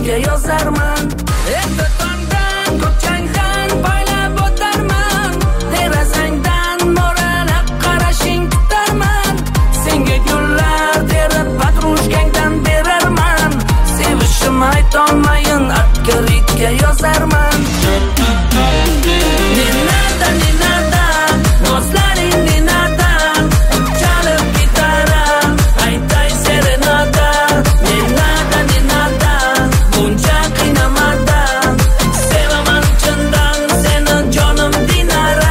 ko'chga yozarman. Erta tongdan ko'changdan poylab o'tarman. Derazangdan mo'ralab qarashing kutarman. Senga gullar terib patrушкangdan berarman. Sevishim aytolmayin atkaritga yozarman. Ninada ninada nozlaring ninada chalib gitara aytay serenada. Ninada ninada buncha qiynamada sevaman chindan seni jonim Dinara.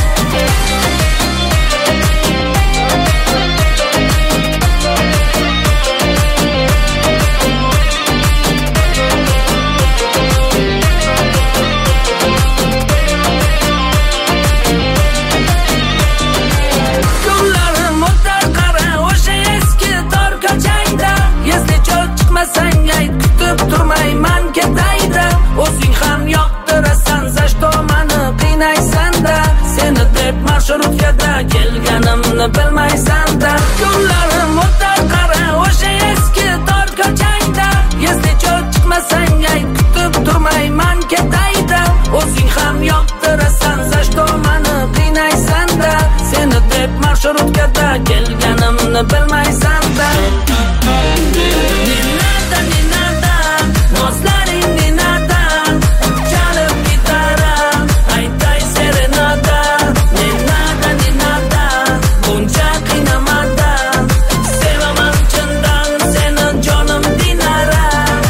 Kunlarim o'tar qara o'sha eski tor ko'changda. Esli cho'l chiqmasang ayt kutib turmayman ketayda. O'zing ham yoqtirasan zashtomani qiynaysanda. Seni deb marshurutkada kelganimni bilmaysanda. Kunlarim o'tar qara o'sha eski tor ko'changda. Esli cho'l chiqmasang ayt kutib turmayman ketayda. O'zing ham yoqtirasan zashtomani qiynaysanda. Seni deb marshurutkada kelganimni bilmaysanda. Ninada ninada nozlaring ninada chalib gitara aytay serenada. Ninada ninada buncha qiynamada sevaman chindan seni jonim Dinara.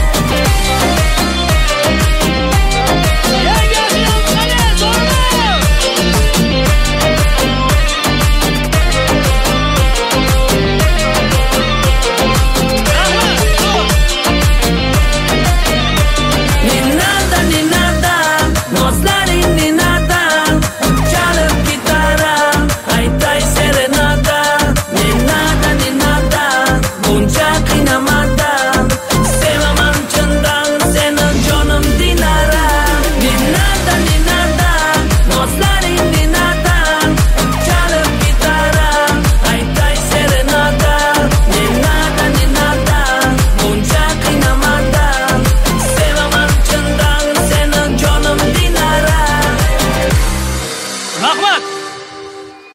Ninada ninada nozlaring ninada chalib gitara aytay serenada. Ninada ninada buncha qiynamada sevaman chindan seni jonim Dinara. Ninada ninada nozlaring ninada chalib gitara aytay serenada. Ninada ninada buncha qiynamada sevaman chindan seni jonim Dinara. Rahmat.